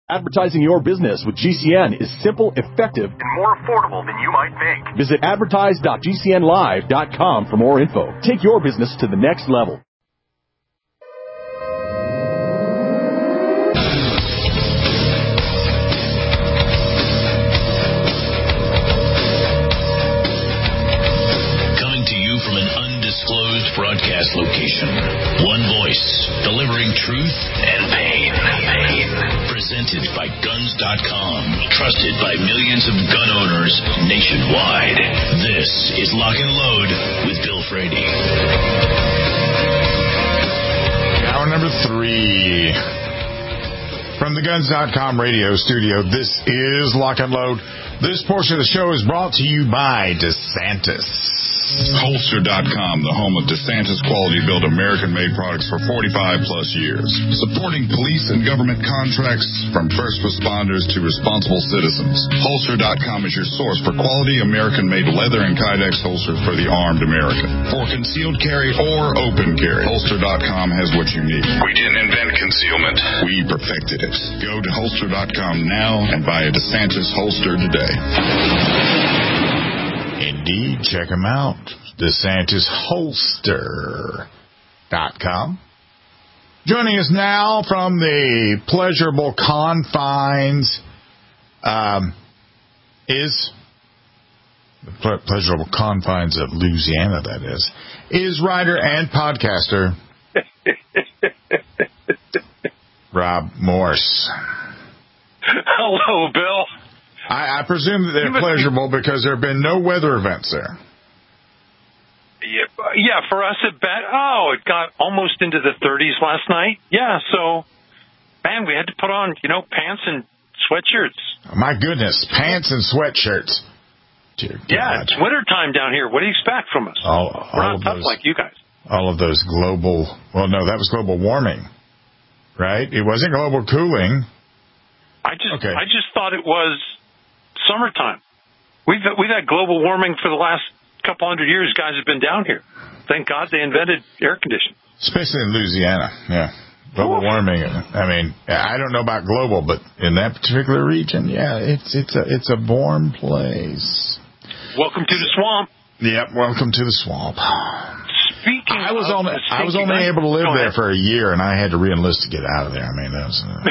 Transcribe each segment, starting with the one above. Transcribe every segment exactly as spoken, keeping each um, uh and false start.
Advertising your business with G C N is simple, effective, and more affordable than you might think. Visit advertise dot g c n live dot com for more info. Take your business to the next level. Coming to you from an undisclosed broadcast location. One voice, delivering truth and pain. Pain. Presented by guns dot com. Trusted by millions of gun owners nationwide. This is Lock and Load with Bill Frady. Hour number three. From the guns dot com radio studio, this is Lock and Load. This portion of the show is brought to you by DeSantis. Holster dot com, the home of DeSantis quality-built American-made products for forty-five plus years. Supporting police and government contracts from first responders to responsible citizens. Holster dot com is your source for quality American-made leather and Kydex holsters for the armed American. For concealed carry or open carry, Holster dot com has what you need. We didn't invent concealment. We perfected it. Go to Holster dot com now and buy a DeSantis holster today. Indeed, check them out. DeSantis Holster dot com. Joining us now from the pleasurable confines um, is the ple- pleasurable confines of Louisiana. That is is writer and podcaster Rob Morse. Hello, Bill. I, I presume that they're pleasurable because there have been no weather events there. Yeah, yeah, for us at bet. Oh, it got almost into the thirties last night. Yeah, so, man, we had to put on, you know, pants and sweatshirts. Oh, my goodness, pants and sweatshirts. Dear yeah, God. it's wintertime down here. What do you expect from us? All, We're all not of tough those, like you guys. All of those global, well, no, that was global warming, right? It wasn't global cooling. I just, okay. I just thought it was summertime. We've we've had global warming for the last couple hundred years. Guys have been down here. Thank God they invented air conditioning. Especially in Louisiana, yeah. Global Ooh. warming. I mean, I don't know about global, but in that particular region, yeah, it's it's a it's a warm place. Welcome to the swamp. Yep, welcome to the swamp. Speaking, I was of only I was only able to live there for a year, and I had to re-enlist to get out of there. I mean, that was. Uh...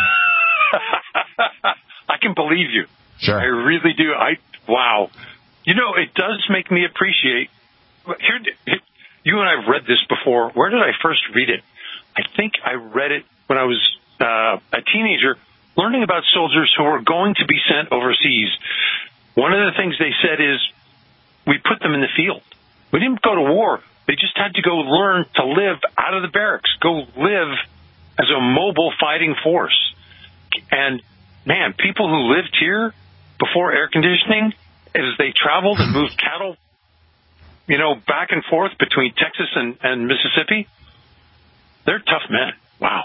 I can believe you. Sure. I really do. I wow. You know, it does make me appreciate. Here, you and I have read this before. Where did I first read it? I think I read it when I was uh, a teenager, learning about soldiers who were going to be sent overseas. One of the things they said is, we put them in the field. We didn't go to war. They just had to go learn to live out of the barracks, go live as a mobile fighting force. And, man, people who lived here before air conditioning, as they traveled and moved cattle, you know, back and forth between Texas and, and Mississippi, they're tough men. Wow.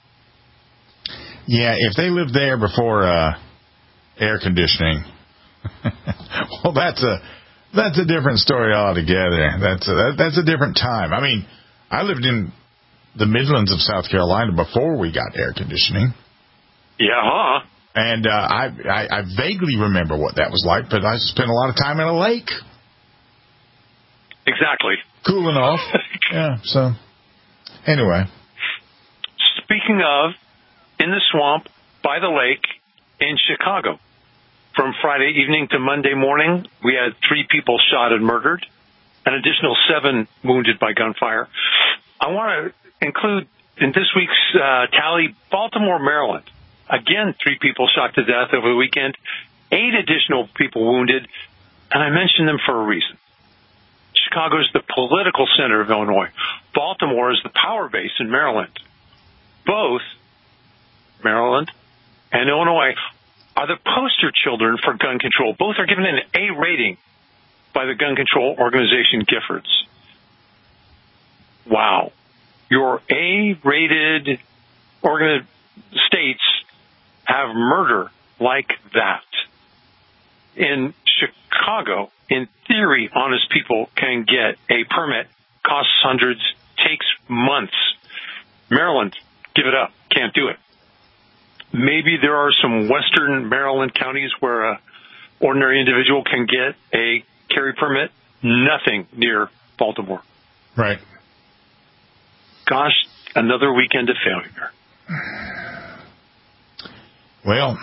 Yeah, if they lived there before uh, air conditioning, well, that's a that's a different story altogether. That's a, that, that's a different time. I mean, I lived in the Midlands of South Carolina before we got air conditioning. Yeah, huh? And uh, I, I I vaguely remember what that was like, but I spent a lot of time in a lake. Exactly. Cooling off. Yeah, so anyway. Speaking of, in the swamp, by the lake, in Chicago, from Friday evening to Monday morning, we had three people shot and murdered, an additional seven wounded by gunfire. I want to include in this week's uh, tally Baltimore, Maryland. Again, three people shot to death over the weekend, eight additional people wounded, and I mention them for a reason. Chicago is the political center of Illinois. Baltimore is the power base in Maryland. Both Maryland and Illinois are the poster children for gun control. Both are given an A rating by the gun control organization Giffords. Wow. Your A-rated organ- states have murder like that. In Chicago, in theory, honest people can get a permit, costs hundreds, takes months. Maryland, give it up, can't do it. maybe there are some western Maryland counties where a ordinary individual can get a carry permit. Nothing near Baltimore. Right. Gosh, another weekend of failure. Well,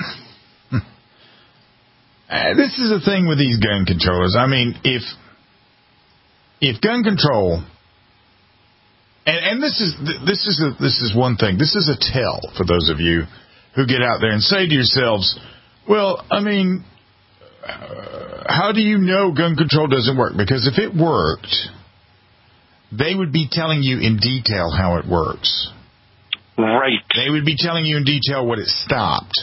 uh, this is the thing with these gun controllers. I mean, if if gun control, and, and this is this is a, this is one thing. This is a tell for those of you who get out there and say to yourselves, "Well, I mean, uh, how do you know gun control doesn't work?" Because if it worked, they would be telling you in detail how it works. Right. They would be telling you in detail what it stopped.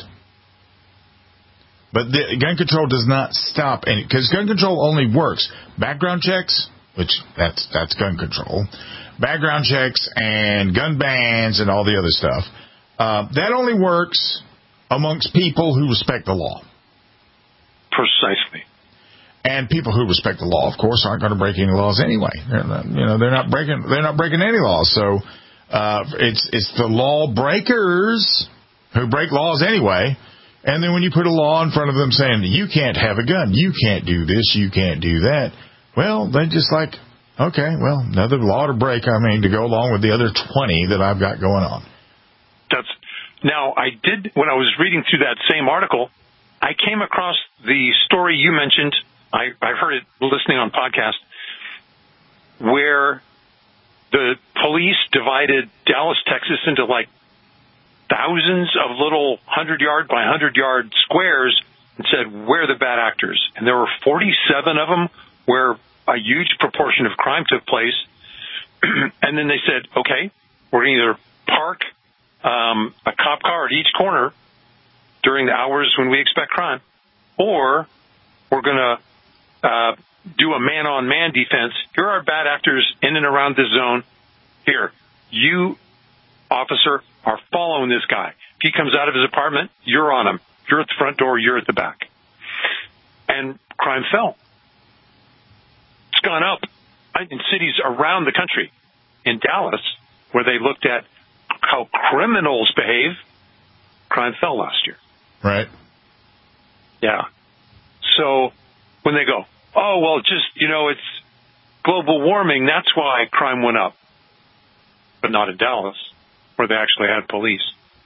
But the, gun control does not stop any, because gun control only works. Background checks, which that's that's gun control. Background checks and gun bans and all the other stuff. Uh, that only works amongst people who respect the law. Precisely. And people who respect the law, of course, aren't going to break any laws anyway. They're not, you know, they're not breaking they're not breaking any laws. So uh, it's it's the law breakers who break laws anyway. And then when you put a law in front of them saying you can't have a gun, you can't do this, you can't do that, well, they're just like, okay, well, another law to break. I mean, to go along with the other twenty that I've got going on. That's now I did when I was reading through that same article, I came across the story you mentioned. I, I heard it listening on podcast, where the police divided Dallas, Texas into like thousands of little hundred-yard by hundred-yard squares and said, where are the bad actors? And there were forty-seven of them where a huge proportion of crime took place. And then they said, okay, we're going to either park um, a cop car at each corner during the hours when we expect crime, or we're going to Uh, do a man-on-man defense. Here are bad actors in and around this zone. Here, you, officer, are following this guy. If he comes out of his apartment, you're on him. You're at the front door, you're at the back. And crime fell. It's gone up in cities around the country. In Dallas, where they looked at how criminals behave, crime fell last year. Right. Yeah. So when they go, oh, well, just, you know, it's global warming, that's why crime went up. But not in Dallas, where they actually had police.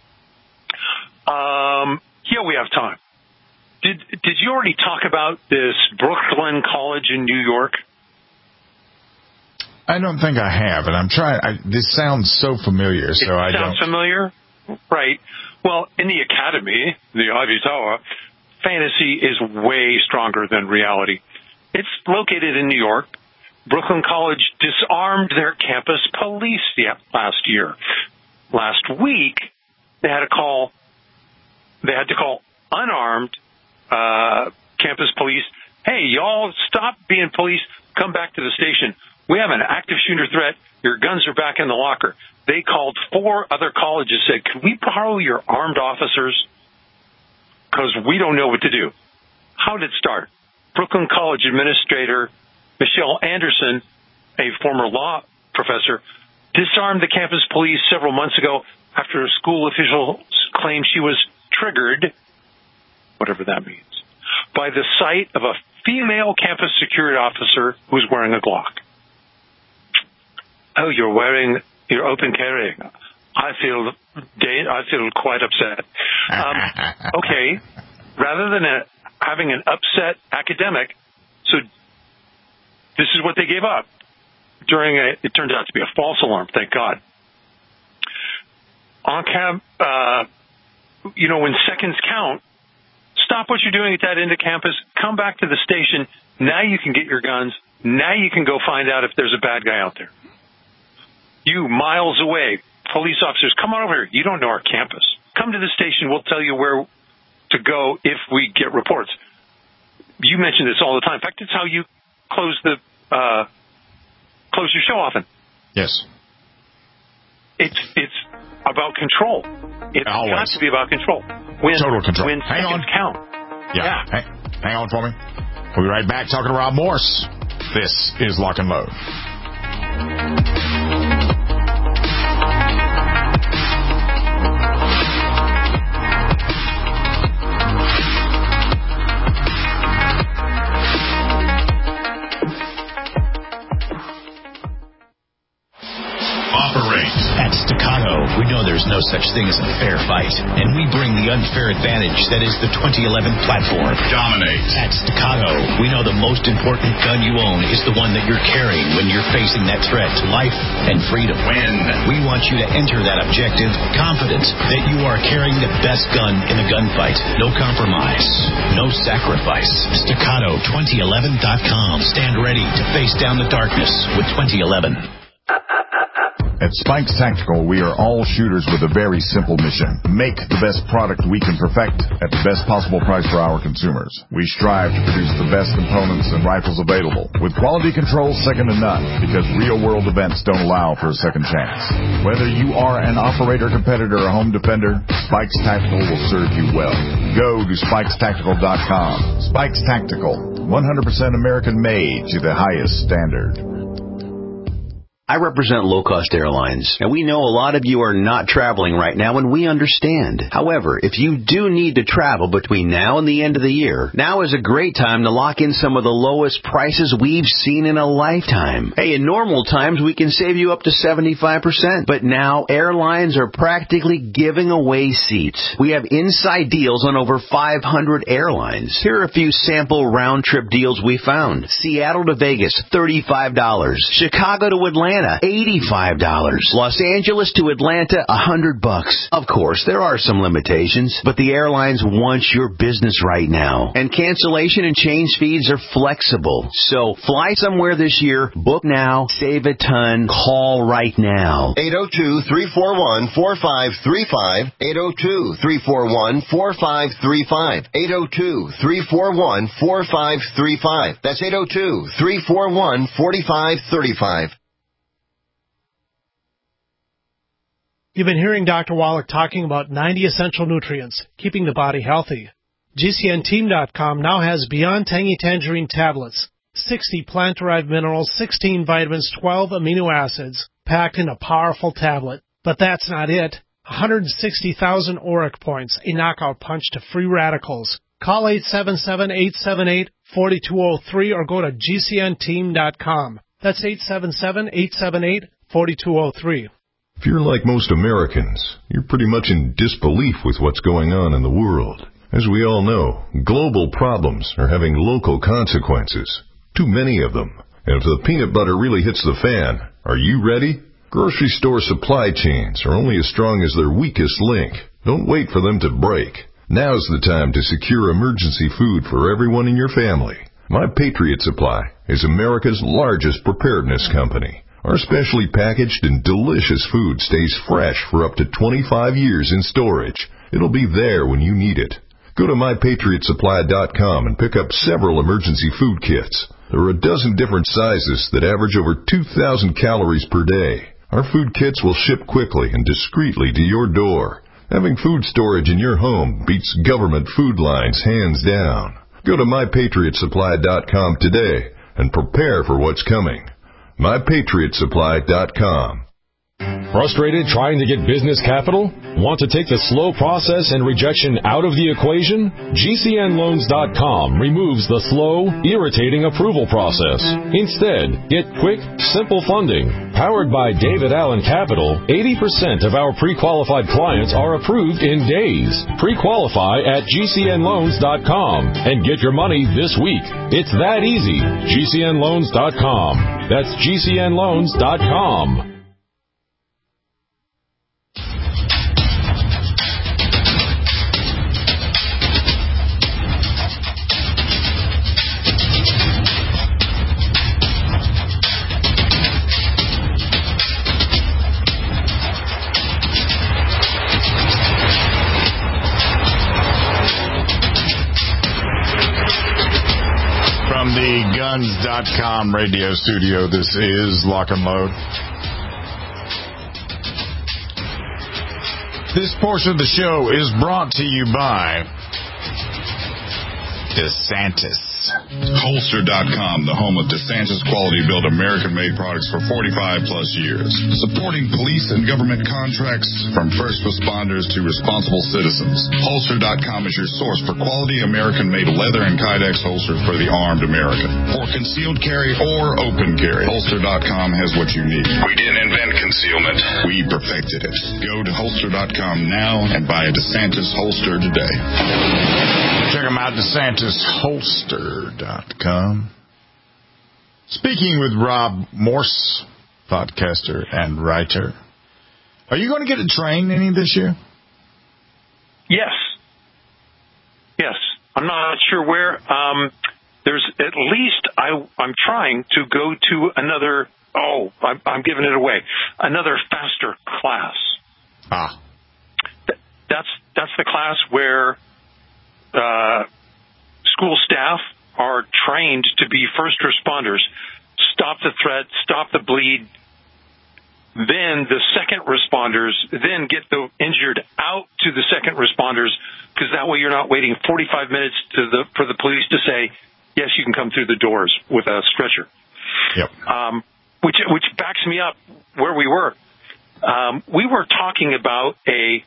Um, yeah, we have time. Did did you already talk about this Brooklyn College in New York? I don't think I have, and I'm trying. I, this sounds so familiar, so it I don't. Sounds familiar? Right. Well, in the academy, the Ivy Tower, fantasy is way stronger than reality. It's located in New York. Brooklyn College disarmed their campus police last year. Last week, they had to call. They had to call unarmed uh, campus police. Hey, y'all, stop being police. Come back to the station. We have an active shooter threat. Your guns are back in the locker. They called four other colleges, said, can we borrow your armed officers? Because we don't know what to do. How did it start? Brooklyn College administrator Michelle Anderson, a former law professor, disarmed the campus police several months ago after a school official claimed she was triggered, whatever that means, by the sight of a female campus security officer who was wearing a Glock. Oh, you're wearing, you're open carrying. I feel, I feel quite upset. Um, okay, rather than a, having an upset academic, so this is what they gave up during a, it turned out to be a false alarm, thank God. On cam, uh, you know, when seconds count, stop what you're doing at that end of campus, come back to the station. Now you can get your guns. Now you can go find out if there's a bad guy out there. You, miles away, police officers, come on over here. You don't know our campus. Come to the station. We'll tell you where to go if we get reports. You mention this all the time. In fact, it's how you close the uh, close your show often. Yes. It's it's about control. It's Always. got to be about control. When, Total control. When Hang on. count. Yeah. yeah. Hang, hang on for me. We'll be right back talking to Rob Morse. This is Lock and Load. such thing as a fair fight, and we bring the unfair advantage that is the twenty eleven platform. Dominate. At Staccato, we know the most important gun you own is the one that you're carrying when you're facing that threat to life and freedom. Win. We want you to enter that objective confident that you are carrying the best gun in the gunfight. No compromise, no sacrifice. Staccato twenty eleven dot com. Stand ready to face down the darkness with twenty eleven. At Spikes Tactical, we are all shooters with a very simple mission. Make the best product we can perfect at the best possible price for our consumers. We strive to produce the best components and rifles available, with quality control second to none, because real-world events don't allow for a second chance. Whether you are an operator, competitor, or home defender, Spikes Tactical will serve you well. Go to spikes tactical dot com. Spikes Tactical, one hundred percent American-made to the highest standard. I represent low-cost airlines, and we know a lot of you are not traveling right now, and we understand. However, if you do need to travel between now and the end of the year, now is a great time to lock in some of the lowest prices we've seen in a lifetime. Hey, in normal times, we can save you up to seventy-five percent, but now airlines are practically giving away seats. We have inside deals on over five hundred airlines. Here are a few sample round-trip deals we found. Seattle to Vegas, thirty-five dollars. Chicago to Atlanta, eighty-five dollars. Los Angeles to Atlanta, one hundred bucks. Of course, there are some limitations, but the airlines want your business right now. And cancellation and change fees are flexible. So fly somewhere this year, book now, save a ton, call right now. eight oh two, three four one, four five three five. eight oh two, three four one, four five three five. eight oh two, three four one, four five three five. That's eight oh two, three four one, four five three five. You've been hearing Doctor Wallach talking about ninety essential nutrients, keeping the body healthy. G C N team dot com now has Beyond Tangy Tangerine tablets, sixty plant-derived minerals, sixteen vitamins, twelve amino acids, packed in a powerful tablet. But that's not it. one hundred sixty thousand auric points, a knockout punch to free radicals. Call eight seven seven, eight seven eight, four two zero three or go to G C N team dot com. That's eight seven seven, eight seven eight, four two zero three. If you're like most Americans, you're pretty much in disbelief with what's going on in the world. As we all know, global problems are having local consequences. Too many of them. And if the peanut butter really hits the fan, are you ready? Grocery store supply chains are only as strong as their weakest link. Don't wait for them to break. Now's the time to secure emergency food for everyone in your family. My Patriot Supply is America's largest preparedness company. Our specially packaged and delicious food stays fresh for up to twenty-five years in storage. It'll be there when you need it. Go to my patriot supply dot com and pick up several emergency food kits. There are a dozen different sizes that average over two thousand calories per day. Our food kits will ship quickly and discreetly to your door. Having food storage in your home beats government food lines hands down. Go to my patriot supply dot com today and prepare for what's coming. my patriot supply dot com. Frustrated trying to get business capital? Want to take the slow process and rejection out of the equation? G C N loans dot com removes the slow, irritating approval process. Instead, get quick, simple funding. Powered by David Allen Capital, eighty percent of our pre-qualified clients are approved in days. Pre-qualify at G C N loans dot com and get your money this week. It's that easy. G C N loans dot com. That's G C N loans dot com. guns dot com radio studio. This is Lock and Load. This portion of the show is brought to you by DeSantis. Holster dot com, the home of DeSantis quality-built American-made products for forty-five plus years. Supporting police and government contracts from first responders to responsible citizens. Holster dot com is your source for quality American-made leather and Kydex holsters for the armed American. For concealed carry or open carry, Holster dot com has what you need. We didn't invent concealment. We perfected it. Go to Holster dot com now and buy a DeSantis holster today. Check them out, DeSantis Holster dot com. Speaking with Rob Morse, podcaster and writer. Are you going to get a train any this year? Yes. Yes. I'm not sure where. Um, there's at least, I, I'm trying to go to another, oh, I'm, I'm giving it away, another faster class. Ah. Th- that's, that's the class where uh, school staff are trained to be first responders, stop the threat, stop the bleed. Then the second responders then get the injured out to the second responders, because that way you're not waiting forty-five minutes to the for the police to say, yes, you can come through the doors with a stretcher. Yep. Um, which which backs me up where we were. Um, we were talking about a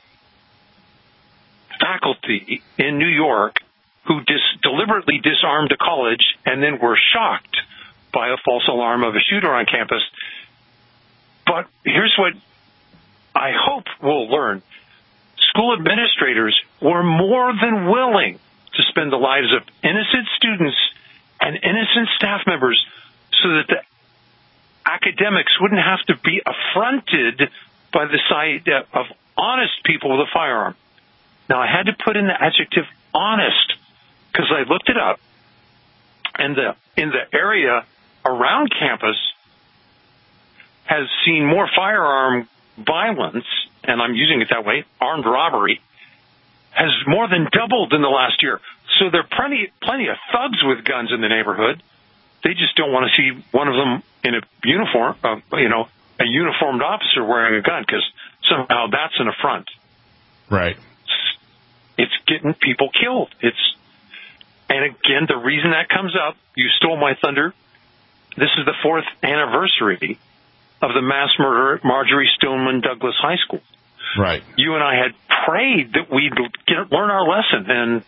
faculty in New York who dis- deliberately disarmed a college and then were shocked by a false alarm of a shooter on campus. But here's what I hope we'll learn. School administrators were more than willing to spend the lives of innocent students and innocent staff members so that the academics wouldn't have to be affronted by the sight of honest people with a firearm. Now, I had to put in the adjective honest because I looked it up, and the in the area around campus has seen more firearm violence, and I'm using it that way, armed robbery, has more than doubled in the last year. So there are plenty, plenty of thugs with guns in the neighborhood. They just don't want to see one of them in a uniform, uh, you know, a uniformed officer wearing a gun, because somehow that's an affront. Right. It's getting people killed. It's, and again, the reason that comes up, you stole my thunder. This is the fourth anniversary of the mass murder at Marjorie Stoneman Douglas High School. Right. You and I had prayed that we'd get, learn our lesson, and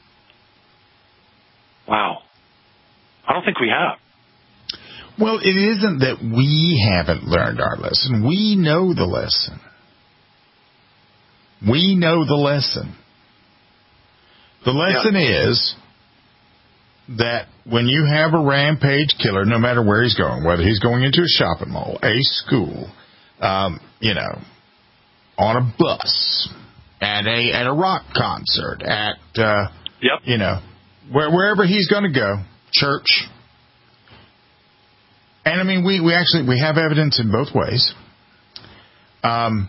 wow, I don't think we have. Well, it isn't that we haven't learned our lesson. We know the lesson. We know the lesson. The lesson yeah. is that when you have a rampage killer, no matter where he's going, whether he's going into a shopping mall, a school, um, you know, on a bus, at a at a rock concert, at uh, yep. you know, where, wherever he's going to go, church. And I mean, we, we actually we have evidence in both ways. Um,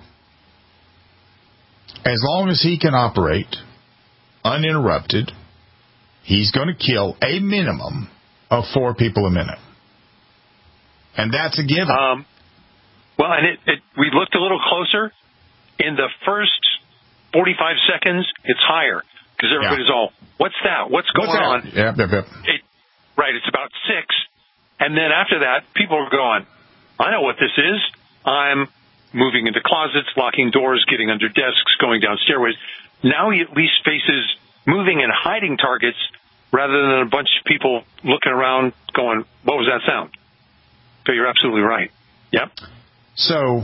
as long as he can operate uninterrupted, he's going to kill a minimum of four people a minute. And that's a given. Um, well, and it, it, we looked a little closer. In the first forty-five seconds, it's higher because everybody's yeah. all, what's that? What's going what's on? Yep, yep, yep. It, right, it's about six. And then after that, people are going, I know what this is. I'm moving into closets, locking doors, getting under desks, going down stairways. Now he at least faces moving and hiding targets rather than a bunch of people looking around going, what was that sound? So you're absolutely right. Yep. So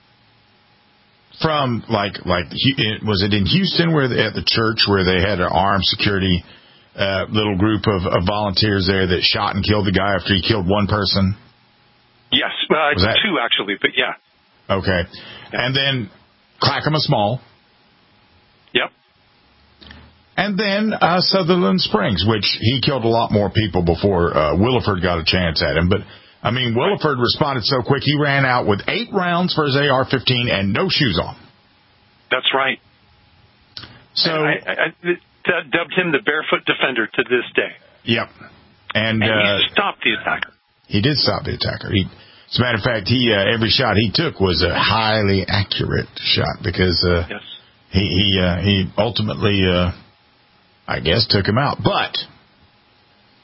from like, like was it in Houston where they, at the church where they had an armed security uh, little group of, of volunteers there that shot and killed the guy after he killed one person? Yes, uh, that, two actually, but yeah. Okay. Yeah. And then Clackamas Mall. Yep. And then uh, Sutherland Springs, which he killed a lot more people before uh, Williford got a chance at him. But, I mean, Williford responded so quick, he ran out with eight rounds for his A R fifteen and no shoes on. That's right. So I, I, I dubbed him the barefoot defender to this day. Yep. And, and uh, he stopped the attacker. He did stop the attacker. He, as a matter of fact, he uh, every shot he took was a highly accurate shot because uh, yes. he he, uh, he ultimately, uh, I guess, took him out. But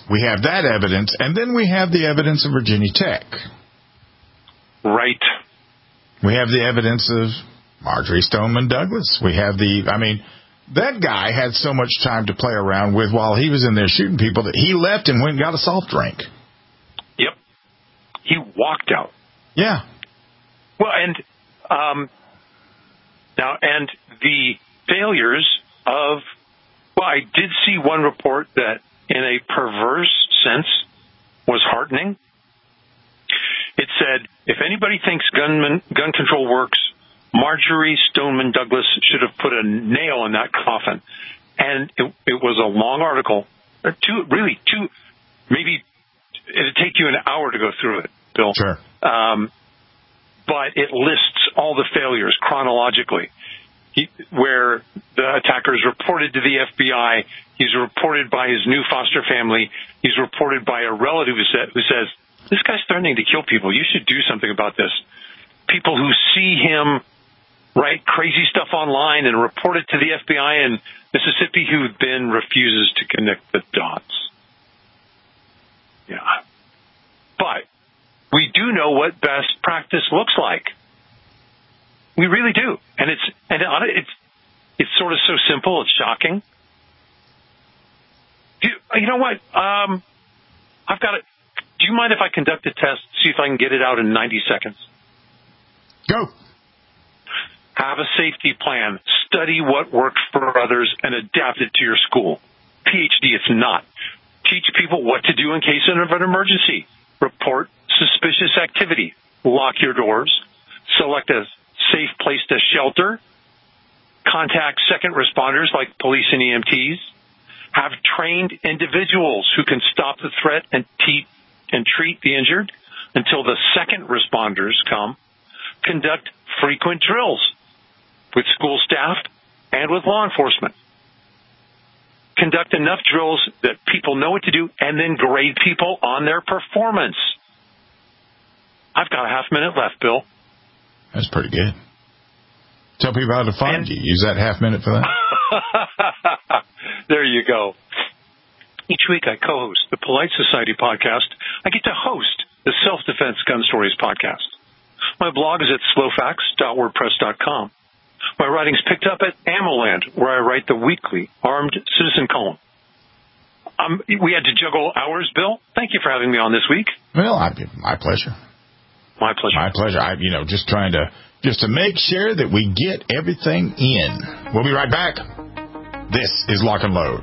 We have that evidence, and then we have the evidence of Virginia Tech. Right. We have the evidence of Marjory Stoneman Douglas. We have the, I mean, that guy had so much time to play around with while he was in there shooting people that he left and went and got a soft drink. Yep. He walked out. Yeah. Well, and um, now, and the failures of, well, I did see one report that in a perverse sense was heartening. It said, if anybody thinks gunman, gun control works, Marjory Stoneman Douglas should have put a nail in that coffin. And it, it was a long article, or two, really two, maybe it'd take you an hour to go through it, Bill. Sure. Um, but it lists all the failures chronologically, he, where the attackers reported to the F B I. He's reported by his new foster family. He's reported by a relative who, sa- who says, this guy's threatening to kill people. You should do something about this. People who see him write crazy stuff online and report it to the F B I in Mississippi, who then refuses to connect the dots. Yeah. But we do know what best practice looks like. We really do. And it's and it's it's sort of so simple, it's shocking. You, you know what? Um, I've got it. Do you mind if I conduct a test, see if I can get it out in ninety seconds? Go. Have a safety plan. Study what worked for others and adapt it to your school. P H D, it's not. Teach people what to do in case of an emergency. Report suspicious activity. Lock your doors. Select a safe place to shelter. Contact second responders like police and E M Ts. Have trained individuals who can stop the threat and, te- and treat the injured until the second responders come. Conduct frequent drills with school staff and with law enforcement. Conduct enough drills that people know what to do and then grade people on their performance. I've got a half minute left, Bill. That's pretty good. Tell people how to find and, you. Use that half minute for that. There you go. Each week I co-host the Polite Society podcast. I get to host the Self-Defense Gun Stories podcast. My blog is at slowfax dot wordpress dot com. My writing's picked up at AmmoLand, where I write the weekly Armed Citizen column. Um, we had to juggle hours, Bill. Thank you for having me on this week. Well, I, my pleasure. My pleasure. My pleasure. I, you know, just trying to just to make sure that we get everything in. We'll be right back. This is Lock and Load.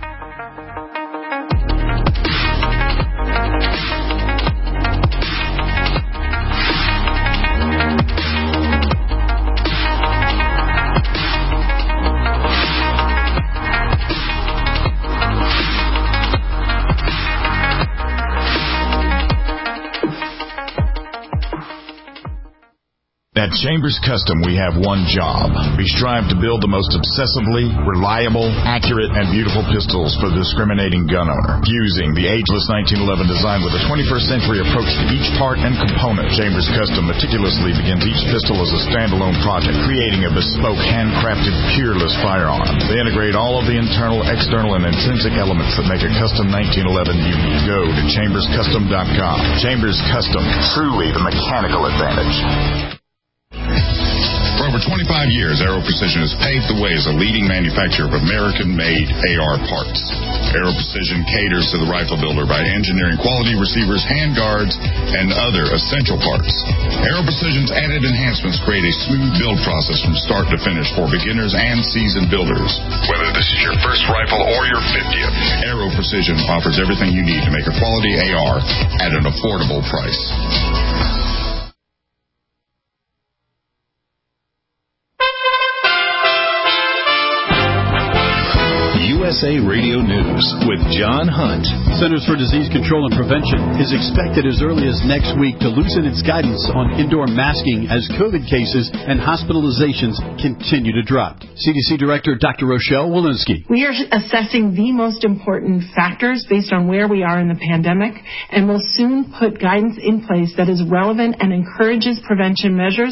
At Chambers Custom, we have one job. We strive to build the most obsessively reliable, accurate, and beautiful pistols for the discriminating gun owner. Fusing the ageless nineteen eleven design with a twenty-first century approach to each part and component, Chambers Custom meticulously begins each pistol as a standalone project, creating a bespoke, handcrafted, peerless firearm. They integrate all of the internal, external, and intrinsic elements that make a custom nineteen eleven unique. Go to chambers custom dot com. Chambers Custom, truly the mechanical advantage. For over twenty-five years, Aero Precision has paved the way as a leading manufacturer of American-made A R parts. Aero Precision caters to the rifle builder by engineering quality receivers, handguards, and other essential parts. Aero Precision's added enhancements create a smooth build process from start to finish for beginners and seasoned builders. Whether this is your first rifle or your fiftieth, Aero Precision offers everything you need to make a quality A R at an affordable price. U S A Radio News with John Hunt. Centers for Disease Control and Prevention is expected as early as next week to loosen its guidance on indoor masking as COVID cases and hospitalizations continue to drop. C D C Director Doctor Rochelle Walensky. We are assessing the most important factors based on where we are in the pandemic, and will soon put guidance in place that is relevant and encourages prevention measures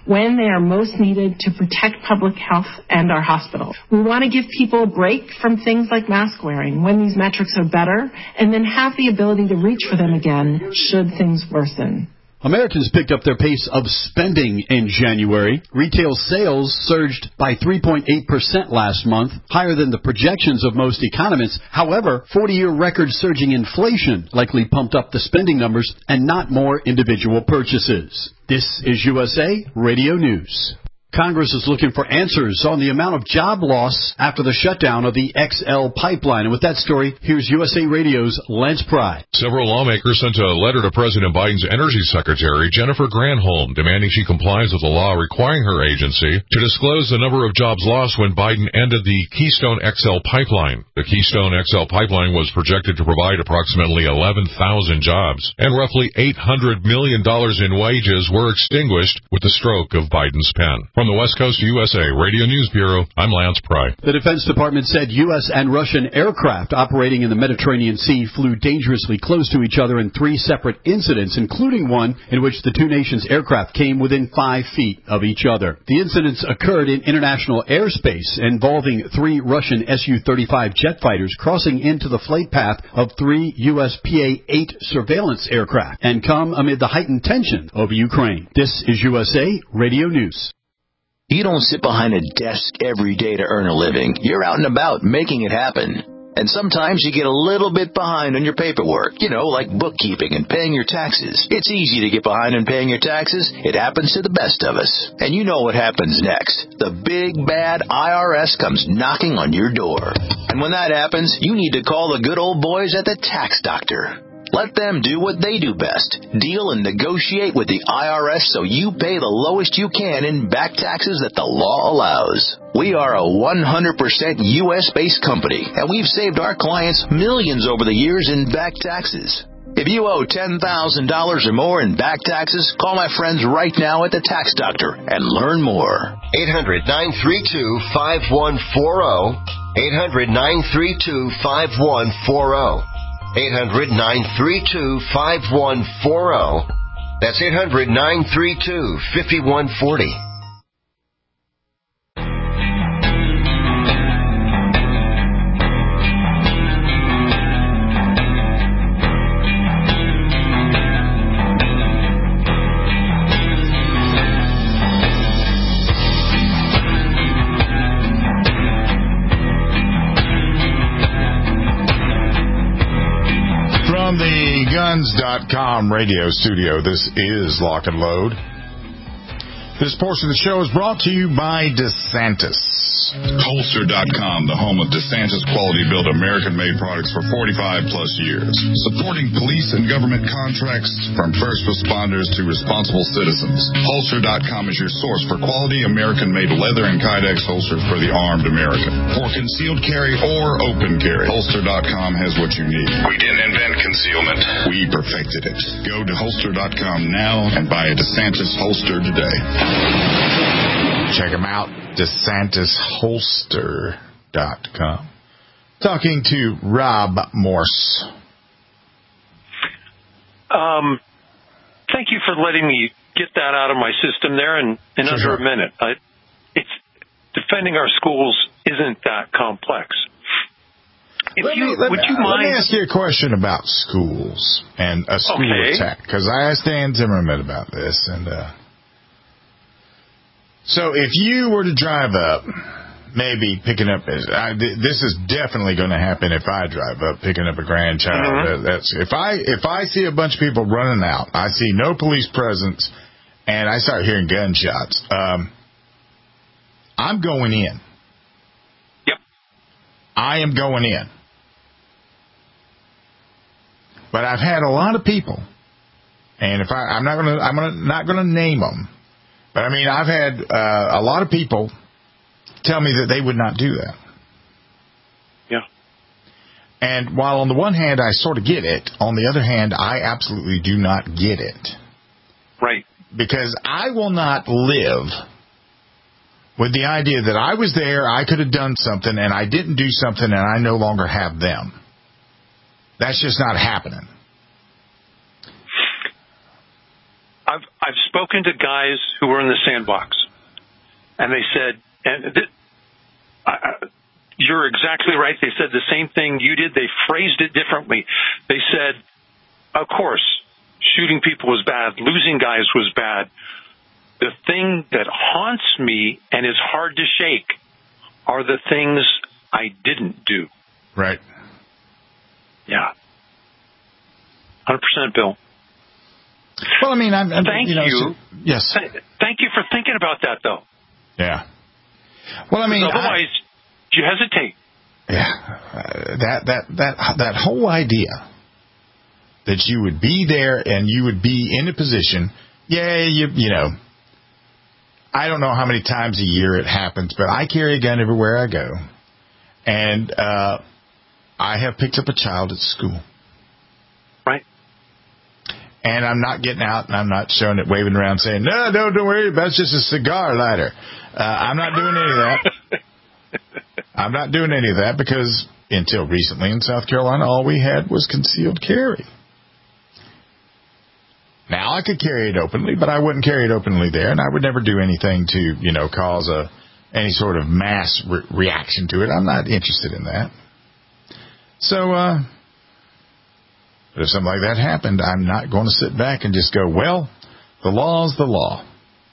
when they are most needed to protect public health and our hospitals. We want to give people a break from things like mask wearing when these metrics are better, and then have the ability to reach for them again should things worsen. Americans picked up their pace of spending in January. Retail sales surged by three point eight percent last month, higher than the projections of most economists. However, forty-year record surging inflation likely pumped up the spending numbers and not more individual purchases. This is U S A Radio News. Congress is looking for answers on the amount of job loss after the shutdown of the X L pipeline. And with that story, here's U S A Radio's Lance Pry. Several lawmakers sent a letter to President Biden's Energy Secretary, Jennifer Granholm, demanding she complies with a law requiring her agency to disclose the number of jobs lost when Biden ended the Keystone X L pipeline. The Keystone X L pipeline was projected to provide approximately eleven thousand jobs, and roughly eight hundred million dollars in wages were extinguished with the stroke of Biden's pen. From the West Coast U S A Radio News Bureau, I'm Lance Pry. The Defense Department said U S and Russian aircraft operating in the Mediterranean Sea flew dangerously close to each other in three separate incidents, including one in which the two nations' aircraft came within five feet of each other. The incidents occurred in international airspace involving three Russian S U thirty-five jet fighters crossing into the flight path of three U S P A eight surveillance aircraft and come amid the heightened tension over Ukraine. This is U S A Radio News. You don't sit behind a desk every day to earn a living. You're out and about making it happen. And sometimes you get a little bit behind on your paperwork, you know, like bookkeeping and paying your taxes. It's easy to get behind on paying your taxes. It happens to the best of us. And you know what happens next. The big, bad I R S comes knocking on your door. And when that happens, you need to call the good old boys at the Tax Doctor. Let them do what they do best. Deal and negotiate with the I R S so you pay the lowest you can in back taxes that the law allows. We are a one hundred percent U S-based company, and we've saved our clients millions over the years in back taxes. If you owe ten thousand dollars or more in back taxes, call my friends right now at the Tax Doctor and learn more. eight hundred, nine three two, five one four zero. eight hundred, nine three two, five one four zero. eight hundred, nine three two, five one four zero. That's eight hundred, nine three two, five one four zero. Guns dot com radio studio. This is Lock and Load. This portion of the show is brought to you by DeSantis. Holster dot com, the home of DeSantis quality-built American-made products for forty-five plus years. Supporting police and government contracts from first responders to responsible citizens. Holster dot com is your source for quality American-made leather and Kydex holsters for the armed American. For concealed carry or open carry, Holster dot com has what you need. We didn't invent concealment. We perfected it. Go to Holster dot com now and buy a DeSantis holster today. Check them out, DeSantis Holster dot com. Talking to Rob Morse. Um, thank you for letting me get that out of my system there in, in sure, under sure. a minute. I, it's defending our schools isn't that complex. If let you, me, let would me, you mind? Let me ask you a question about schools and a school okay. attack, because I asked Dan Zimmerman about this, and uh, so if you were to drive up, maybe picking up, I, this is definitely going to happen if I drive up picking up a grandchild. Mm-hmm. That's if I if I see a bunch of people running out, I see no police presence, and I start hearing gunshots. Um, I'm going in. Yep. I am going in. But I've had a lot of people, and if I, I'm not going to, I'm gonna, not going to name them. But, I mean, I've had uh, a lot of people tell me that they would not do that. Yeah. And while on the one hand I sort of get it, on the other hand I absolutely do not get it. Right. Because I will not live with the idea that I was there, I could have done something, and I didn't do something, and I no longer have them. That's just not happening. I, I've I've spoken to guys who were in the sandbox, and they said, and th- I, you're exactly right. They said the same thing you did. They phrased it differently. They said, of course, shooting people was bad. Losing guys was bad. The thing that haunts me and is hard to shake are the things I didn't do. Right. Yeah. one hundred percent, Bill. Well, I mean, I'm, I'm thank you. Know, you. So, yes. Th- thank you for thinking about that, though. Yeah. Well, I mean, otherwise, I, you hesitate. Yeah. Uh, that that that that whole idea that you would be there and you would be in a position. Yeah, you you know. I don't know how many times a year it happens, but I carry a gun everywhere I go, and uh, I have picked up a child at school. Right. And I'm not getting out and I'm not showing it, waving around saying, no, no, don't worry, that's just a cigar lighter. Uh, I'm not doing any of that. I'm not doing any of that because until recently in South Carolina, all we had was concealed carry. Now I could carry it openly, but I wouldn't carry it openly there, and I would never do anything to, you know, cause a any sort of mass re- reaction to it. I'm not interested in that. So, uh, but if something like that happened, I'm not going to sit back and just go, well, the law's the law.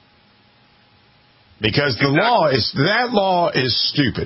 Because the exactly. law is, that law is stupid.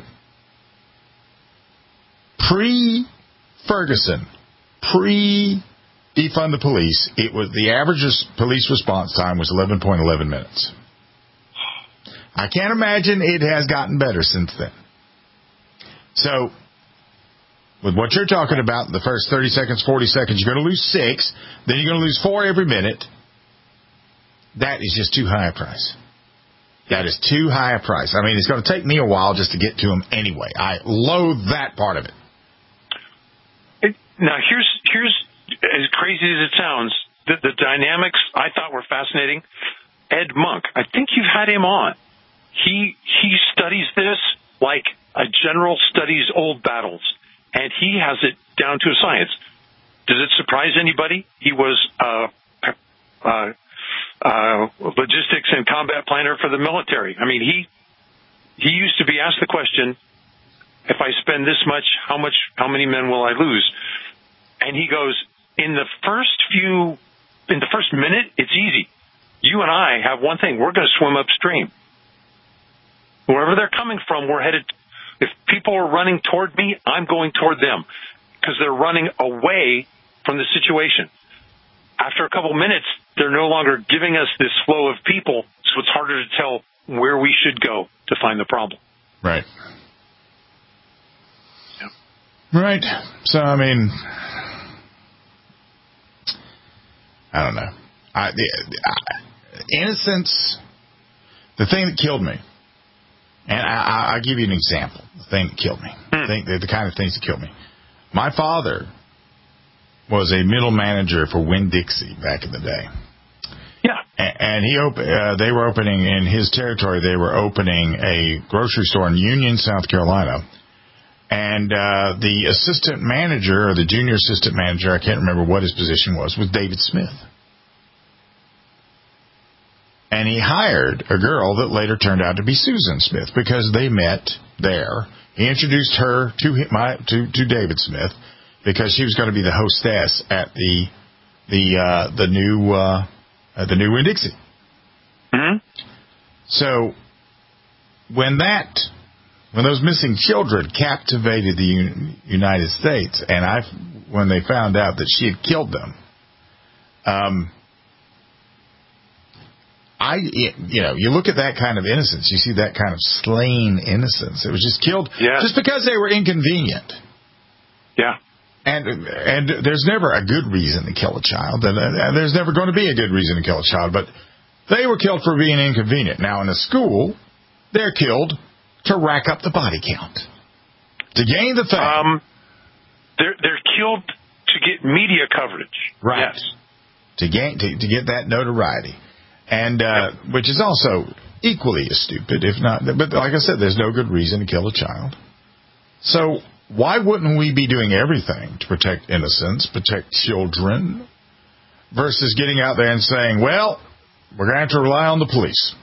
Pre-Ferguson, pre-defund the police, it was, the average police response time was eleven point one one minutes. I can't imagine it has gotten better since then. So, with what you're talking about, the first thirty seconds, forty seconds, you're going to lose six. Then you're going to lose four every minute. That is just too high a price. That is too high a price. I mean, it's going to take me a while just to get to them anyway. I loathe that part of it. it now, here's here's as crazy as it sounds, the, the dynamics I thought were fascinating. Ed Monk, I think you've had him on. He he studies this like a general studies old battles. And he has it down to a science. Does it surprise anybody? He was uh, uh, uh, logistics and combat planner for the military. I mean, he he used to be asked the question, if I spend this much, how much, how many men will I lose? And he goes, in the first few, in the first minute, it's easy. You and I have one thing. We're going to swim upstream. Wherever they're coming from, we're headed. If people are running toward me, I'm going toward them because they're running away from the situation. After a couple minutes, they're no longer giving us this flow of people, so it's harder to tell where we should go to find the problem. Right. Yeah. Right. So, I mean, I don't know. I, the, I, innocence, the thing that killed me, and I, I'll give you an example. The thing that killed me. Hmm. The, thing, the kind of things that killed me. My father was a middle manager for Winn-Dixie back in the day. Yeah. And, and he op- uh, they were opening, in his territory, they were opening a grocery store in Union, South Carolina. And uh, the assistant manager, or the junior assistant manager, I can't remember what his position was, was David Smith. And he hired a girl that later turned out to be Susan Smith because they met there. He introduced her to my to, to David Smith because she was going to be the hostess at the the uh, the new uh, uh, the new Winn-Dixie. Mm-hmm. So when that when those missing children captivated the U- United States, and I when they found out that she had killed them. Um, I, you know, you look at that kind of innocence, you see that kind of slain innocence. It was just killed yeah. just because they were inconvenient. Yeah. And and there's never a good reason to kill a child, and, and there's never going to be a good reason to kill a child, but they were killed for being inconvenient. Now, in a school, they're killed to rack up the body count, to gain the fame. Um, they're, they're killed to get media coverage. Right. Yes. To gain, to, to get that notoriety. And, uh, which is also equally as stupid, if not, but like I said, there's no good reason to kill a child. So why wouldn't we be doing everything to protect innocence, protect children, versus getting out there and saying, well, we're going to have to rely on the police.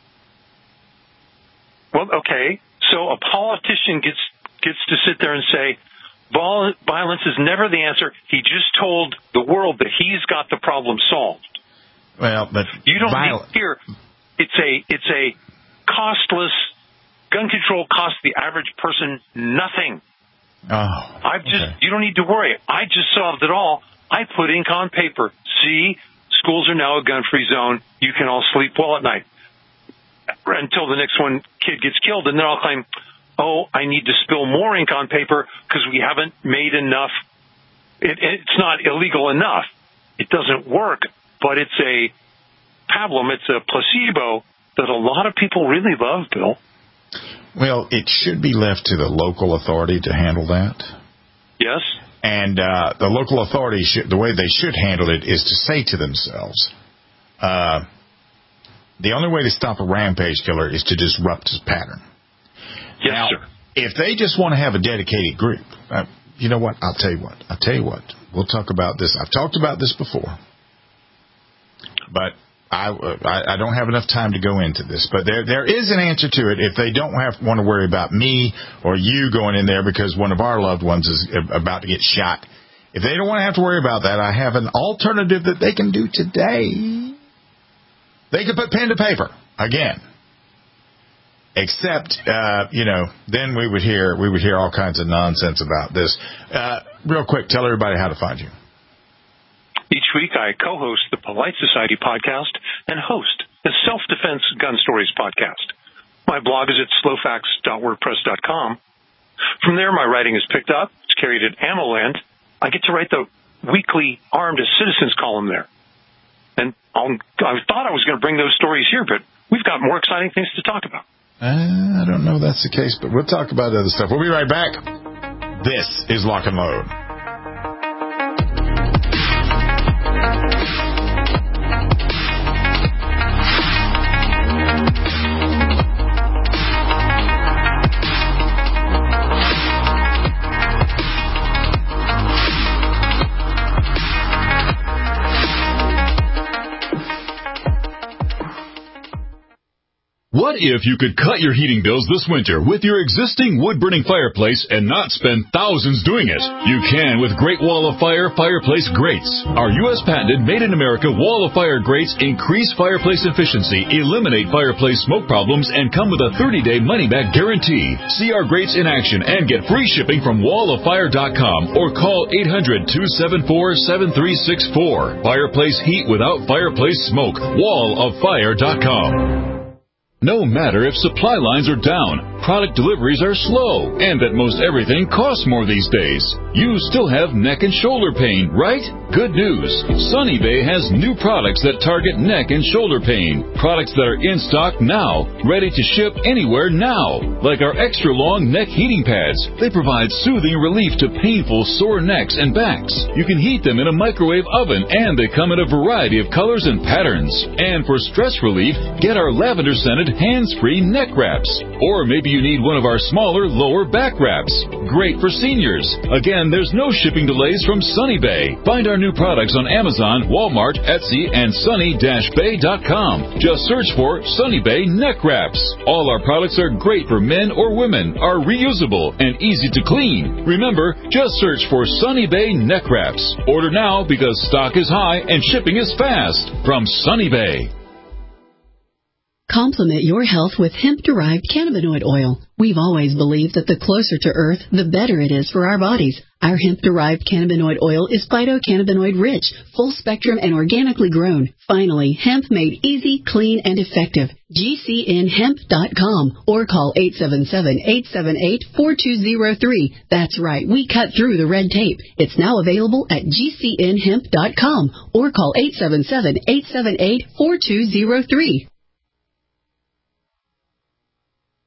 Well, okay. So a politician gets gets to sit there and say, violence is never the answer. He just told the world that he's got the problem solved. Well, but you don't viol- need here. It's a it's a costless gun control costs the average person nothing. Oh, I've just okay. you don't need to worry. I just solved it all. I put ink on paper. See, schools are now a gun-free zone. You can all sleep well at night until the next one kid gets killed, and then I'll claim, oh, I need to spill more ink on paper because we haven't made enough. It, it's not illegal enough. It doesn't work, but it's a pablum. It's a placebo that a lot of people really love, Bill. Well, it should be left to the local authority to handle that. Yes. And uh, the local authority, should, the way they should handle it is to say to themselves, uh, the only way to stop a rampage killer is to disrupt his pattern. Yes, now, sir. If they just want to have a dedicated group, uh, you know what? I'll tell you what. I'll tell you what. We'll talk about this. I've talked about this before, but I, I, I don't have enough time to go into this. But there there is an answer to it if they don't have want to worry about me or you going in there because one of our loved ones is about to get shot. If they don't want to have to worry about that, I have an alternative that they can do today. They can put pen to paper again. Except, uh, you know, then we would hear we would hear all kinds of nonsense about this. Uh, real quick, tell everybody how to find you. Each week I co-host the Polite Society podcast and host the Self-Defense Gun Stories podcast. My blog is at slowfax dot wordpress dot com. From there, my writing is picked up. It's carried at AmmoLand. I get to write the weekly Armed as Citizens column there. And I'll, I thought I was going to bring those stories here, but we've got more exciting things to talk about. Uh, I don't know if that's the case, but we'll talk about other stuff. We'll be right back. This is Lock and Load. What if you could cut your heating bills this winter with your existing wood-burning fireplace and not spend thousands doing it? You can with Great Wall of Fire Fireplace Grates. Our U S patented made-in-America Wall of Fire grates increase fireplace efficiency, eliminate fireplace smoke problems, and come with a thirty-day money-back guarantee. See our grates in action and get free shipping from wall of fire dot com or call eight hundred, two seven four, seven three six four. Fireplace heat without fireplace smoke. wall of fire dot com. No matter if supply lines are down, product deliveries are slow, and that most everything costs more these days, you still have neck and shoulder pain, right? Good news. Sunny Bay has new products that target neck and shoulder pain. Products that are in stock now, ready to ship anywhere now. Like our extra long neck heating pads. They provide soothing relief to painful sore necks and backs. You can heat them in a microwave oven, and they come in a variety of colors and patterns. And for stress relief, get our lavender scented hands-free neck wraps. Or maybe you need one of our smaller lower back wraps. Great for seniors. Again, there's no shipping delays from Sunny Bay. Find our new products on Amazon, Walmart, Etsy, and sunny dash bay dot com. Just search for Sunny Bay neck wraps. All our products are great for men or women, are reusable, and easy to clean. Remember, just search for Sunny Bay neck wraps. Order now because stock is high and shipping is fast. From Sunny Bay. Complement your health with hemp-derived cannabinoid oil. We've always believed that the closer to Earth, the better it is for our bodies. Our hemp-derived cannabinoid oil is phytocannabinoid rich, full-spectrum, and organically grown. Finally, hemp made easy, clean, and effective. G C N hemp dot com or call eight seven seven, eight seven eight, four two zero three. That's right, we cut through the red tape. It's now available at G C N hemp dot com or call eight seven seven, eight seven eight, four two zero three.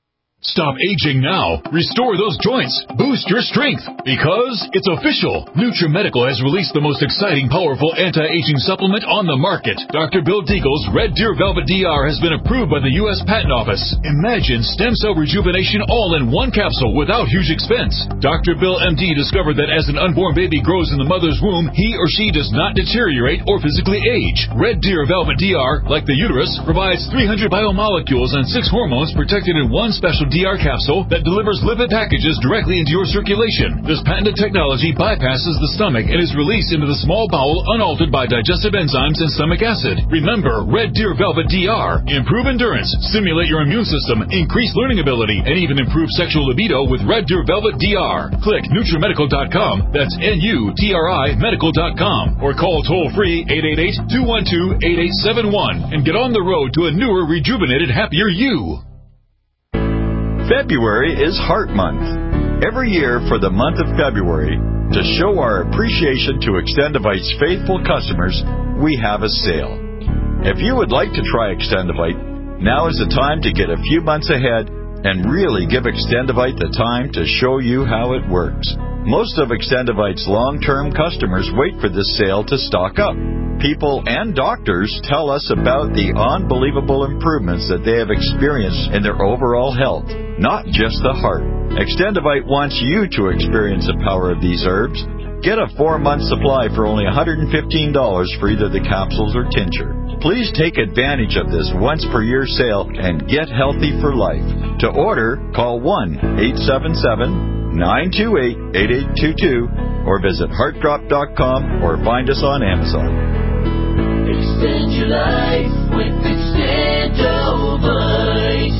Stop aging now. Restore those joints. Boost your strength. Because it's official. NutriMedical has released the most exciting, powerful anti-aging supplement on the market. Doctor Bill Deagle's Red Deer Velvet D R has been approved by the U S Patent Office. Imagine stem cell rejuvenation all in one capsule without huge expense. Doctor Bill M D discovered that as an unborn baby grows in the mother's womb, he or she does not deteriorate or physically age. Red Deer Velvet D R, like the uterus, provides three hundred biomolecules and six hormones protected in one special D R capsule that delivers lipid packages directly into your circulation. This patented technology bypasses the stomach and is released into the small bowel unaltered by digestive enzymes and stomach acid. Remember, Red Deer Velvet D R. Improve endurance, stimulate your immune system, increase learning ability, and even improve sexual libido with Red Deer Velvet D R. Click NutriMedical dot com. That's N U T R I medical dot com. Or call toll-free eight eight eight, two one two, eight eight seven one and get on the road to a newer, rejuvenated, happier you. February is Heart Month. Every year for the month of February, to show our appreciation to Extendivite's faithful customers, we have a sale. If you would like to try Extendivite, now is the time to get a few months ahead and really give Extendivite the time to show you how it works. Most of Extendivite's long-term customers wait for this sale to stock up. People and doctors tell us about the unbelievable improvements that they have experienced in their overall health, not just the heart. Extendivite wants you to experience the power of these herbs. Get a four-month supply for only one hundred fifteen dollars for either the capsules or tincture. Please take advantage of this once-per-year sale and get healthy for life. To order, call one eight seven seven, nine two eight, eight eight two two or visit heart drop dot com or find us on Amazon. Extend your life with Extendovite.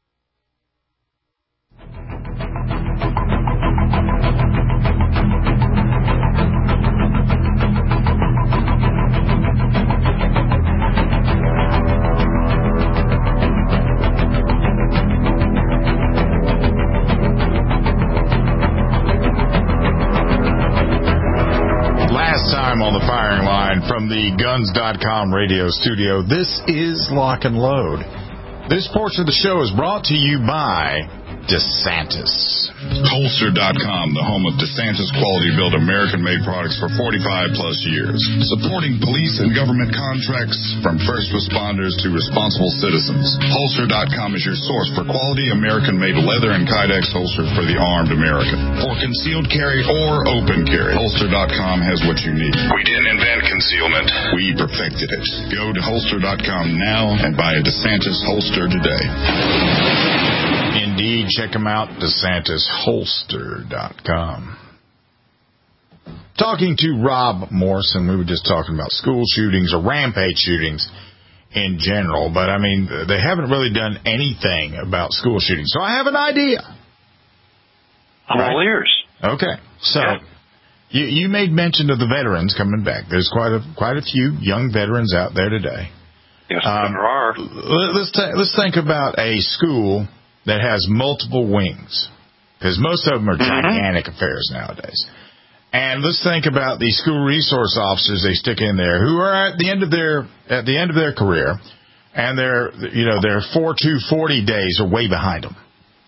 On the firing line from the guns dot com radio studio, this is Lock and Load. This portion of the show is brought to you by DeSantis. Holster dot com, the home of DeSantis quality-built American-made products for forty-five plus years. Supporting police and government contracts from first responders to responsible citizens. Holster dot com is your source for quality American-made leather and Kydex holsters for the armed American. For concealed carry or open carry, Holster dot com has what you need. We didn't invent concealment. We perfected it. Go to Holster dot com now and buy a DeSantis holster today. Indeed, check them out, DeSantis Holster dot com. Talking to Rob Morrison, we were just talking about school shootings or rampage shootings in general, but I mean, they haven't really done anything about school shootings. So I have an idea. I'm right? all ears. Okay, so yeah. you, you made mention of the veterans coming back. There's quite a quite a few young veterans out there today. Yes, um, there are. Let's ta- let's think about a school that has multiple wings, because most of them are gigantic mm-hmm. affairs nowadays. And let's think about the school resource officers they stick in there, who are at the end of their at the end of their career, and their you know their four two forty days are way behind them.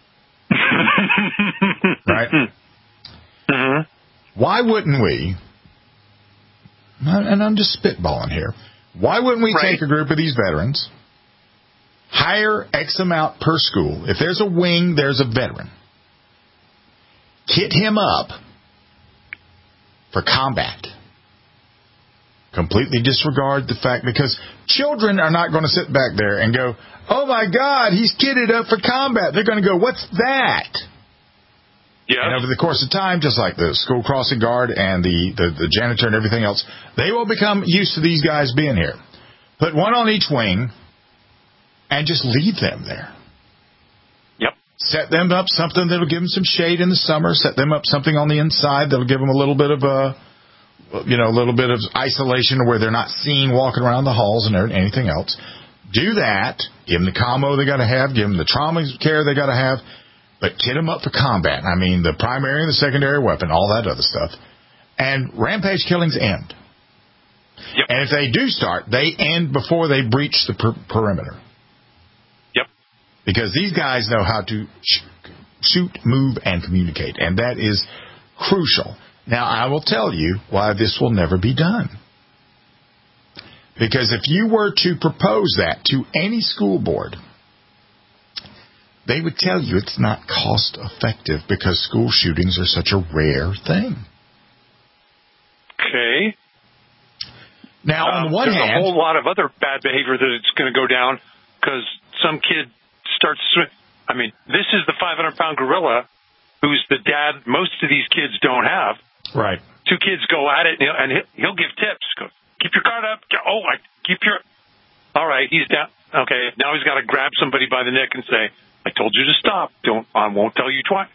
Right? Mm-hmm. Why wouldn't we? And I'm just spitballing here. Why wouldn't we right. take a group of these veterans? Hire X amount per school. If there's a wing, there's a veteran. Kit him up for combat. Completely disregard the fact, because children are not going to sit back there and go, oh my God, he's kitted up for combat. They're going to go, what's that? Yeah. And over the course of time, just like the school crossing guard and the, the, the janitor and everything else, they will become used to these guys being here. Put one on each wing and just leave them there. Yep. Set them up something that'll give them some shade in the summer. Set them up something on the inside that'll give them a little bit of a, you know, a little bit of isolation where they're not seen walking around the halls and anything else. Do that. Give them the commo they got to have. Give them the trauma care they got to have. But kit them up for combat. I mean, the primary and the secondary weapon, all that other stuff. And rampage killings end. Yep. And if they do start, they end before they breach the per- perimeter. Yep. Because these guys know how to sh- shoot, move, and communicate, and that is crucial. Now, I will tell you why this will never be done. Because if you were to propose that to any school board, they would tell you it's not cost effective because school shootings are such a rare thing. Okay. Now, on um, the one there's hand, a whole lot of other bad behavior that it's going to go down because some kid starts. I mean, this is the five hundred pound gorilla who's the dad most of these kids don't have. Right. Two kids go at it, and he'll, and he'll, he'll give tips. Go, keep your guard up. Oh, I keep your. All right, he's down. Okay, now he's got to grab somebody by the neck and say, "I told you to stop. Don't. I won't tell you twice."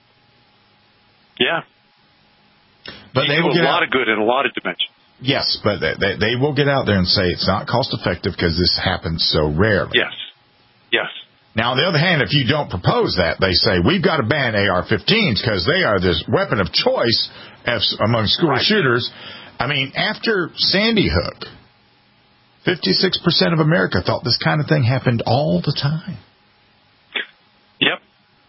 Yeah. But they they will do a get lot out. of good in a lot of dimensions. Yes, but they, they, they will get out there and say it's not cost effective because this happens so rarely. Yes. Yes. Now, on the other hand, if you don't propose that, they say we've got to ban A R fifteens because they are this weapon of choice among school right. shooters. I mean, after Sandy Hook, fifty-six percent of America thought this kind of thing happened all the time. Yep.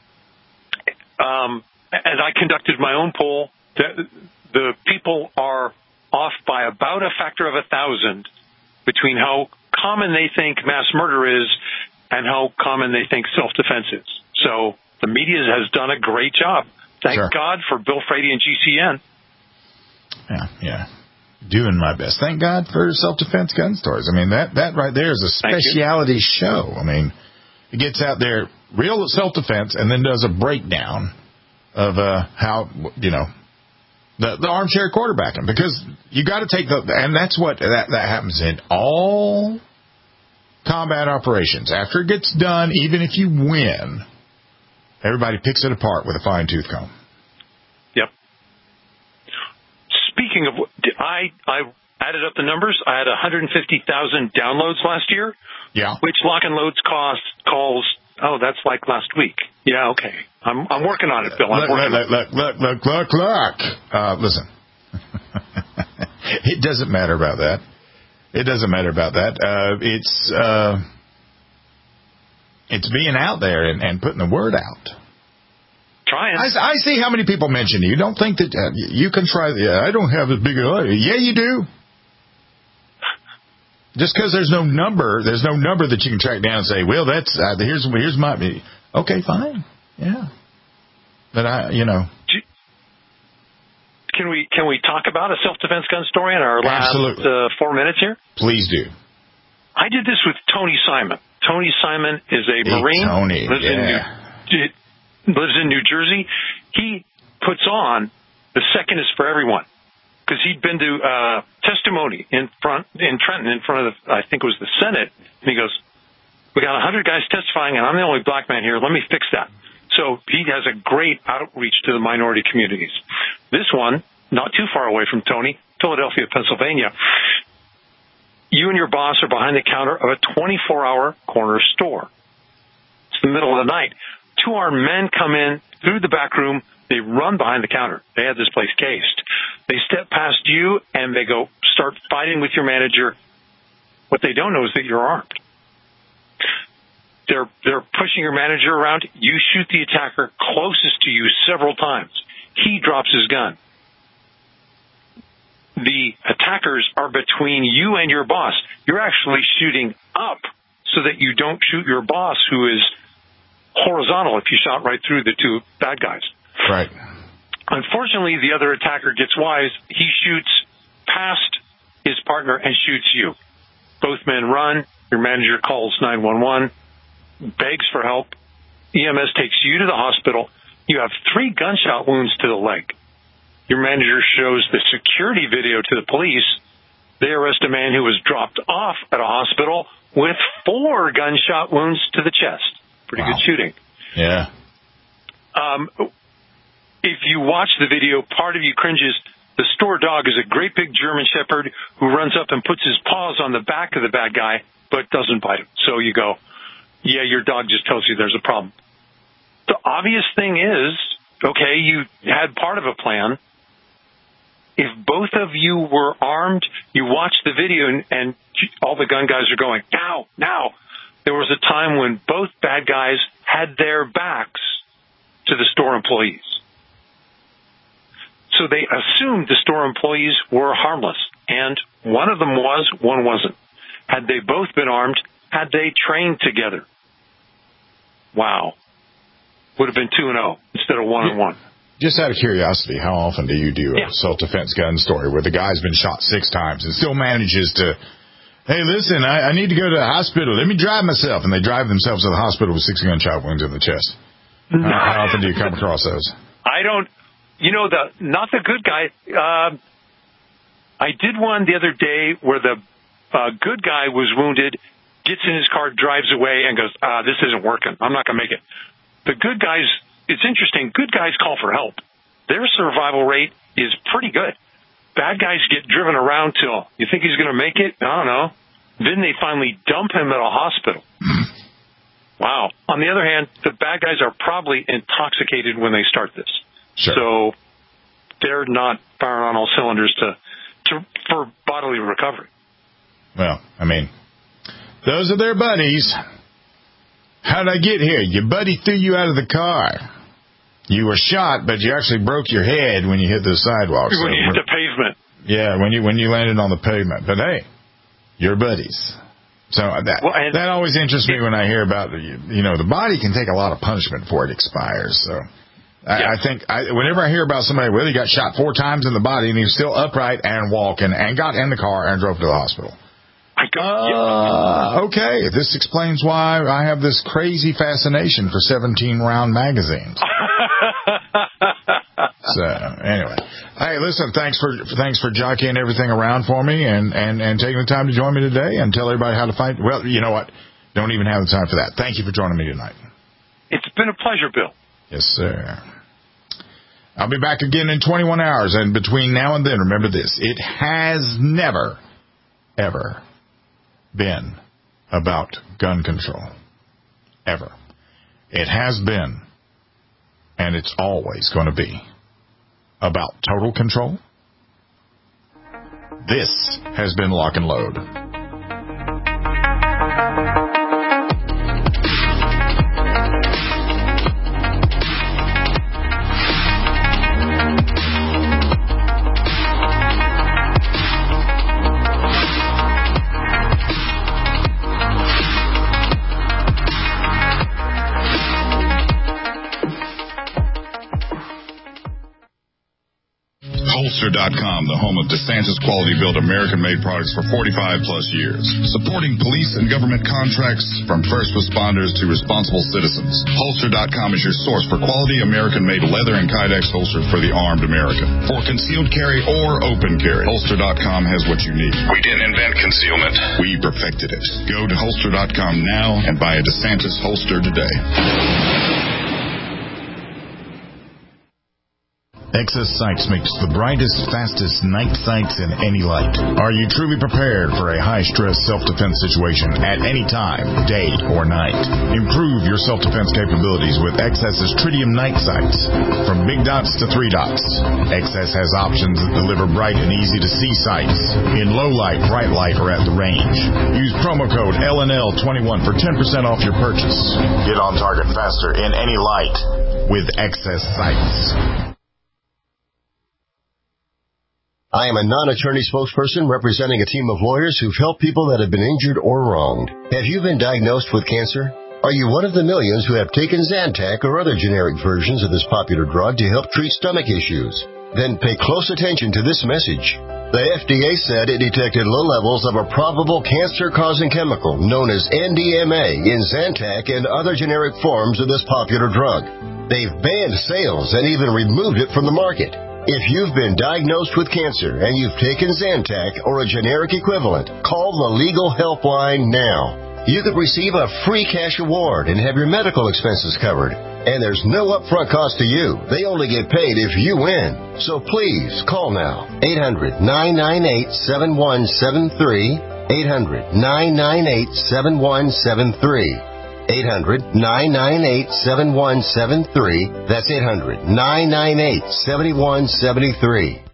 Um, as I conducted my own poll, the, the people are off by about a factor of a thousand between how common they think mass murder is and how common they think self-defense is. So the media has done a great job. Thank sure. God for Bill Frady and G C N. Yeah, yeah. Doing my best. Thank God for self-defense gun stories. I mean, that, that right there is a speciality show. I mean, it gets out there, real self-defense, and then does a breakdown of uh, how, you know, the, the armchair quarterbacking. Because you got to take the, and that's what, that, that happens in all combat operations. After it gets done, even if you win, everybody picks it apart with a fine-tooth comb. Yep. Speaking of, I I added up the numbers. I had one hundred fifty thousand downloads last year. Yeah. Which Lock and Loads cost calls. Oh, that's like last week. Yeah. Okay. I'm I'm working on it, Bill. I'm look, working. Look, look, look, look, look, look. Uh, listen. It doesn't matter about that. It doesn't matter about that. Uh, it's uh, it's being out there and, and putting the word out. Trying. I, I see how many people mention you. Don't think that uh, you can try. Yeah, I don't have as big a. Yeah, you do. Just because there's no number, there's no number that you can track down and say, well, that's uh, here's here's my. Okay, fine. Yeah, but I, you know. Can we can we talk about a self-defense gun story in our last uh, four minutes here? Please do. I did this with Tony Simon. Tony Simon is a hey, Marine. Tony, lives yeah. in New, lives in New Jersey. He puts on The Second is for Everyone because he'd been to uh, testimony in front in Trenton in front of the, I think it was the Senate, and he goes, "We got a hundred guys testifying, and I'm the only black man here. Let me fix that." So he has a great outreach to the minority communities. This one, not too far away from Tony, Philadelphia, Pennsylvania. You and your boss are behind the counter of a twenty-four hour corner store. It's the middle of the night. Two armed men come in through the back room. They run behind the counter. They had this place cased. They step past you, and they go start fighting with your manager. What they don't know is that you're armed. They're they're pushing your manager around. You shoot the attacker closest to you several times. He drops his gun. The attackers are between you and your boss. You're actually shooting up so that you don't shoot your boss, who is horizontal if you shot right through the two bad guys. Right. Unfortunately, the other attacker gets wise. He shoots past his partner and shoots you. Both men run. Your manager calls nine one one. Begs for help. E M S takes you to the hospital. You have three gunshot wounds to the leg. Your manager shows the security video to the police. They arrest a man who was dropped off at a hospital with four gunshot wounds to the chest. Pretty wow. good shooting. Yeah. Um, if you watch the video, part of you cringes. The store dog is a great big German Shepherd who runs up and puts his paws on the back of the bad guy, but doesn't bite him. So you go, yeah, your dog just tells you there's a problem. The obvious thing is, okay, you had part of a plan. If both of you were armed, you watch the video and, and all the gun guys are going, now, now. there was a time when both bad guys had their backs to the store employees. So they assumed the store employees were harmless, and one of them was, one wasn't. Had they both been armed, had they trained together, wow, would have been two and oh instead of one and one. Just out of curiosity, how often do you do a yeah. self-defense gun story where the guy's been shot six times and still manages to, hey, listen, I, I need to go to the hospital. Let me drive myself. And they drive themselves to the hospital with six gunshot wounds in the chest. How, how often do you come across those? I don't, you know, the not the good guy. Uh, I did one the other day where the uh, good guy was wounded, gets in his car, drives away, and goes, ah, this isn't working. I'm not going to make it. The good guys, it's interesting, good guys call for help. Their survival rate is pretty good. Bad guys get driven around till you think he's going to make it. I don't know. Then they finally dump him at a hospital. Wow. On the other hand, the bad guys are probably intoxicated when they start this. Sure. So they're not firing on all cylinders to, to for bodily recovery. Well, I mean, those are their buddies. How'd I get here? Your buddy threw you out of the car. You were shot, but you actually broke your head when you hit the sidewalk. When so you hit the pavement. Yeah, when you when you landed on the pavement. But hey, you're buddies. So that well, that always interests me when I hear about, you know, the body can take a lot of punishment before it expires. So I, yeah. I think I, whenever I hear about somebody, well, he got shot four times in the body and he was still upright and walking and got in the car and drove to the hospital. I go, uh, yeah. Okay, this explains why I have this crazy fascination for seventeen round magazines. So anyway, hey, listen, thanks for thanks for jockeying everything around for me and, and, and taking the time to join me today and tell everybody how to fight. Well, you know what? Don't even have the time for that. Thank you for joining me tonight. It's been a pleasure, Bill. Yes, sir. I'll be back again in twenty-one hours, and between now and then, remember this: it has never, ever been about gun control. Ever. It has been, and it's always going to be, about total control. This has been Lock and Load. Holster dot com, the home of DeSantis quality-built American-made products for forty-five plus years. Supporting police and government contracts from first responders to responsible citizens. Holster dot com is your source for quality American-made leather and Kydex holsters for the armed American. For concealed carry or open carry, Holster dot com has what you need. We didn't invent concealment. We perfected it. Go to Holster dot com now and buy a DeSantis holster today. Excess Sights makes the brightest, fastest night sights in any light. Are you truly prepared for a high-stress self-defense situation at any time, day or night? Improve your self-defense capabilities with Excess's Tritium night sights. From big dots to three dots, Excess has options that deliver bright and easy-to-see sights in low light, bright light, or at the range. Use promo code L N L twenty-one for ten percent off your purchase. Get on target faster in any light with Excess Sights. I am a non-attorney spokesperson representing a team of lawyers who've helped people that have been injured or wronged. Have you been diagnosed with cancer? Are you one of the millions who have taken Zantac or other generic versions of this popular drug to help treat stomach issues? Then pay close attention to this message. The F D A said it detected low levels of a probable cancer-causing chemical known as N D M A in Zantac and other generic forms of this popular drug. They've banned sales and even removed it from the market. If you've been diagnosed with cancer and you've taken Zantac or a generic equivalent, call the Legal Helpline now. You could receive a free cash award and have your medical expenses covered. And there's no upfront cost to you. They only get paid if you win. So please, call now. eight hundred, nine nine eight, seven one seven three. eight hundred, nine nine eight, seven one seven three. eight hundred, nine nine eight, seven one seven three. That's eight hundred, nine nine eight, seven one seven three.